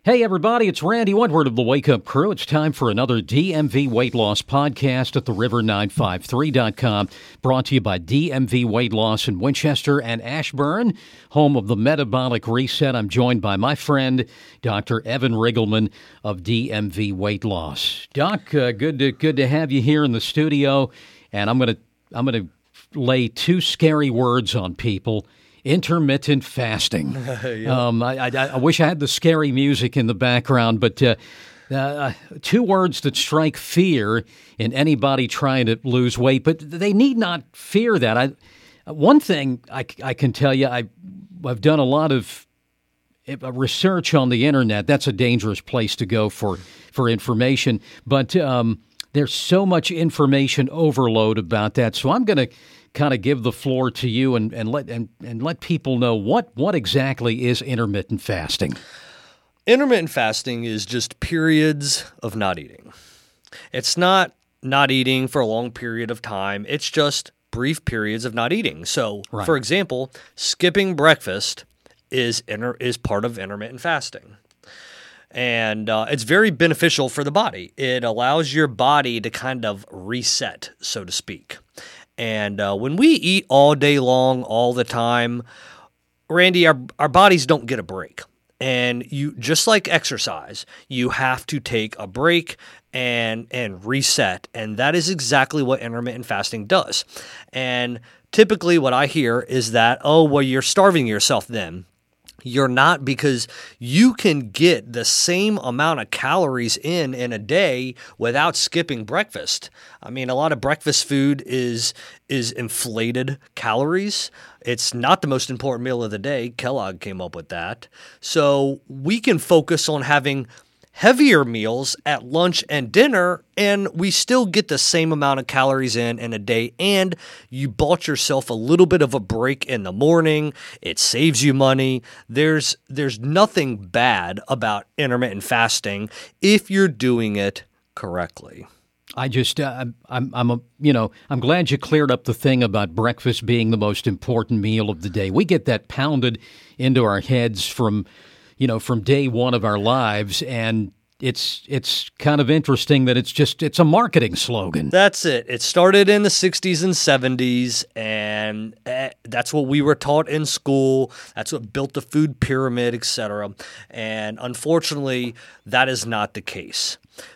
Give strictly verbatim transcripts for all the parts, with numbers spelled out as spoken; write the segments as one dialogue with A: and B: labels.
A: Hey everybody, it's Randy Woodward of the Wake Up Crew. It's time for another D M V Weight Loss podcast at the river nine five three dot com, brought to you by D M V Weight Loss in Winchester and Ashburn, home of the Metabolic Reset. I'm joined by my friend, Doctor Evan Riggleman of D M V Weight Loss. Doc, uh, good to good to have you here in the studio, and I'm gonna I'm gonna lay two scary words on people. Intermittent fasting. yeah. um, I, I, I wish I had the scary music in the background, but uh, uh, two words that strike fear in anybody trying to lose weight, but they need not fear that. I, one thing I, I can tell you, I, I've done a lot of research on the internet. That's a dangerous place to go for, for information, but um, there's so much information overload about that, so I'm going to kind of give the floor to you and, and let and, and let people know what, what exactly is intermittent fasting.
B: Intermittent fasting is just periods of not eating. It's not not eating for a long period of time. It's just brief periods of not eating. So, right. For example, skipping breakfast is inter- is part of intermittent fasting. And uh, it's very beneficial for the body. It allows your body to kind of reset, so to speak. And uh, when we eat all day long, all the time, Randy, our our bodies don't get a break. And you just like exercise, you have to take a break and and reset. And that is exactly what intermittent fasting does. And typically what I hear is that, oh, well, you're starving yourself then. You're not, because you can get the same amount of calories in in a day without skipping breakfast. I mean, a lot of breakfast food is is inflated calories. It's not the most important meal of the day. Kellogg came up with that. So we can focus on having heavier meals at lunch and dinner, and we still get the same amount of calories in in a day, and you bought yourself a little bit of a break in the morning. It saves you money. There's there's nothing bad about intermittent fasting if you're doing it correctly.
A: I just, uh, I'm, I'm, a, you know, I'm glad you cleared up the thing about breakfast being the most important meal of the day. We get that pounded into our heads from you know, from day one of our lives, and it's it's kind of interesting that it's just, it's a marketing slogan.
B: That's it. It started in the sixties and seventies, and that's what we were taught in school. That's what built the food pyramid, et cetera. And unfortunately, that is not the case.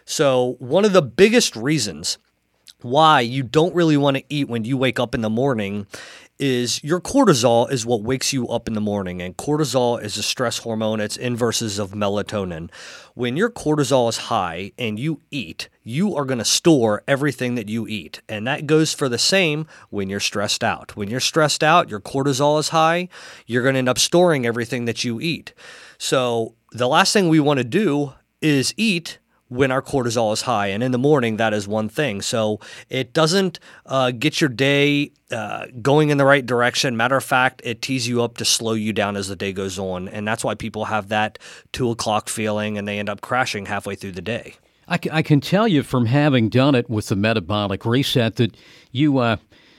B: So one of the biggest reasons why you don't really want to eat when you wake up in the morning is your cortisol is what wakes you up in the morning, and cortisol is a stress hormone. It's inverses of melatonin. When your cortisol is high and you eat, you are going to store everything that you eat, and that goes for the same when you're stressed out. When you're stressed out, your cortisol is high, you're going to end up storing everything that you eat. So the last thing we want to do is eat when our cortisol is high, and in the morning, that is one thing. So it doesn't uh, get your day uh, going in the right direction. Matter of fact, it tees you up to slow you down as the day goes on, and that's why people have that two o'clock feeling, and they end up crashing halfway through the day.
A: I, c- I can tell you from having done it with the Metabolic Reset that you, uh,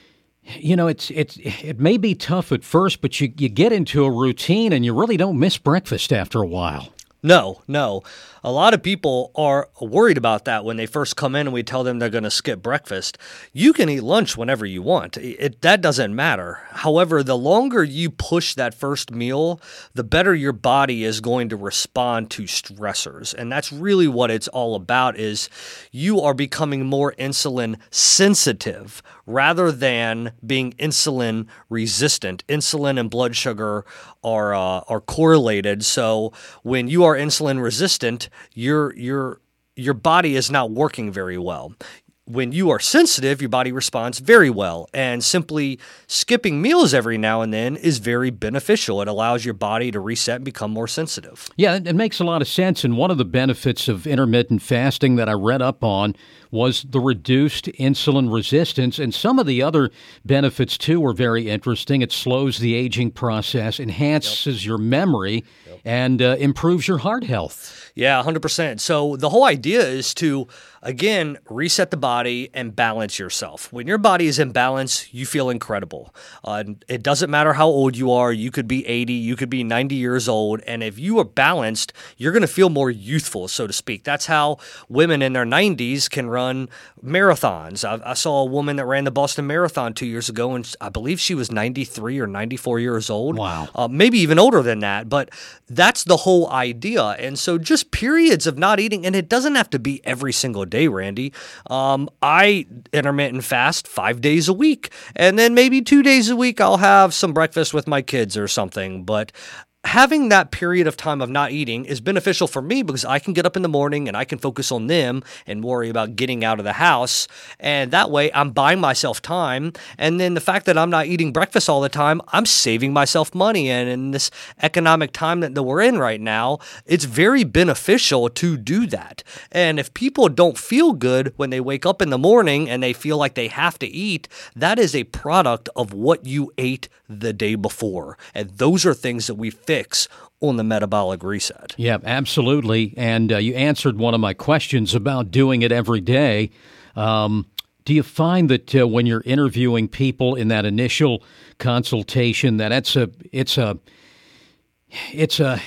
A: you know, it's it's it may be tough at first, but you you get into a routine, and you really don't miss breakfast after a while.
B: No, no. A lot of people are worried about that when they first come in and we tell them they're going to skip breakfast. You can eat lunch whenever you want. It, that doesn't matter. However, the longer you push that first meal, the better your body is going to respond to stressors. And that's really what it's all about, is you are becoming more insulin sensitive rather than being insulin resistant. Insulin and blood sugar are uh, are correlated. So when you are insulin resistant, your your your body is not working very well. When you are sensitive, your body responds very well, and simply skipping meals every now and then is very beneficial. It allows your body to reset and become more sensitive.
A: Yeah, it makes a lot of sense, and one of the benefits of intermittent fasting that I read up on was the reduced insulin resistance, and some of the other benefits, too, were very interesting. It slows the aging process, enhances yep. your memory, yep. and uh, improves your heart health.
B: Yeah, one hundred percent. So the whole idea is to, again, reset the body. body and balance yourself. When your body is in balance, you feel incredible. Uh, it doesn't matter how old you are. You could be eighty, you could be ninety years old. And if you are balanced, you're going to feel more youthful, so to speak. That's how women in their nineties can run marathons. I, I saw a woman that ran the Boston Marathon two years ago, and I believe she was ninety-three or ninety-four years old.
A: Wow.
B: Uh, maybe even older than that. But that's the whole idea. And so just periods of not eating, and it doesn't have to be every single day, Randy. Um, I intermittent fast five days a week, and then maybe two days a week I'll have some breakfast with my kids or something. But having that period of time of not eating is beneficial for me because I can get up in the morning and I can focus on them and worry about getting out of the house. And that way I'm buying myself time. And then the fact that I'm not eating breakfast all the time, I'm saving myself money. And in this economic time that, that we're in right now, it's very beneficial to do that. And if people don't feel good when they wake up in the morning and they feel like they have to eat, that is a product of what you ate the day before. And those are things that we fix on the metabolic reset.
A: Yeah, absolutely. And uh, you answered one of my questions about doing it every day. Um, do you find that uh, when you're interviewing people in that initial consultation that it's a, it's a, it's a,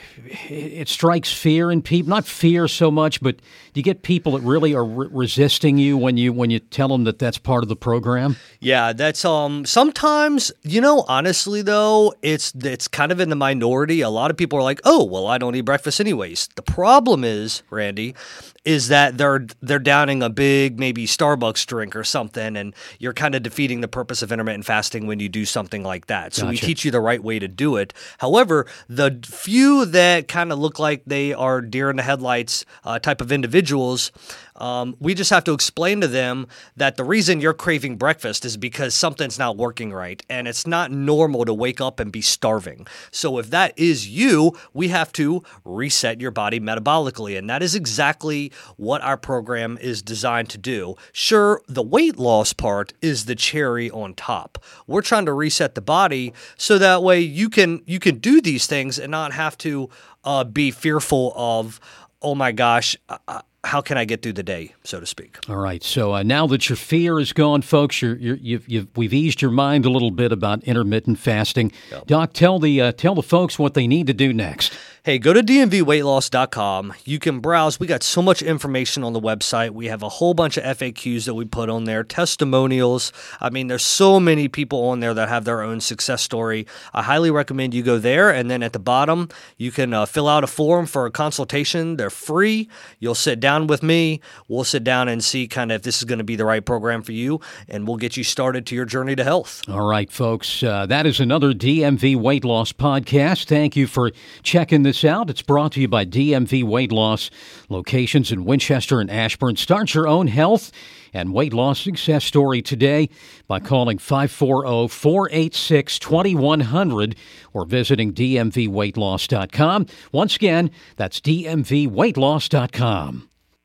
A: it strikes fear in people, not fear so much, but do you get people that really are re- resisting you when you when you tell them that that's part of the program?
B: Yeah, that's um sometimes, you know, honestly though, it's it's kind of in the minority. A lot of people are like, "Oh, well, I don't eat breakfast anyways." The problem is, Randy, is that they're they're downing a big maybe Starbucks drink or something, and you're kind of defeating the purpose of intermittent fasting when you do something like that. So
A: Gotcha.
B: We teach you the right way to do it. However, the few that kind of look like they are deer in the headlights uh, type of individuals, um, we just have to explain to them that the reason you're craving breakfast is because something's not working right, and it's not normal to wake up and be starving. So if that is you, we have to reset your body metabolically, and that is exactly what our program is designed to do. Sure, the weight loss part is the cherry on top. We're trying to reset the body so that way you can you can do these things and not have to uh, be fearful of, oh my gosh, uh, how can I get through the day, so to speak.
A: All right. So uh, now that your fear is gone, folks, you're, you're, you've, you've, we've eased your mind a little bit about intermittent fasting. Yep. Doc, tell the uh, tell the folks what they need to do next.
B: Hey, go to d m v weight loss dot com. You can browse. We got so much information on the website. We have a whole bunch of F A Qs that we put on there, testimonials. I mean, there's so many people on there that have their own success story. I highly recommend you go there. And then at the bottom, you can uh, fill out a form for a consultation. They're free. You'll sit down with me. We'll sit down and see kind of if this is going to be the right program for you, and we'll get you started to your journey to health.
A: All right, folks. Uh, that is another D M V Weight Loss podcast. Thank you for checking this out. It's brought to you by D M V Weight Loss, locations in Winchester and Ashburn. Start your own health and weight loss success story today by calling five four zero, four eight six, two one zero zero or visiting d m v weight loss dot com. Once again, that's d m v weight loss dot com.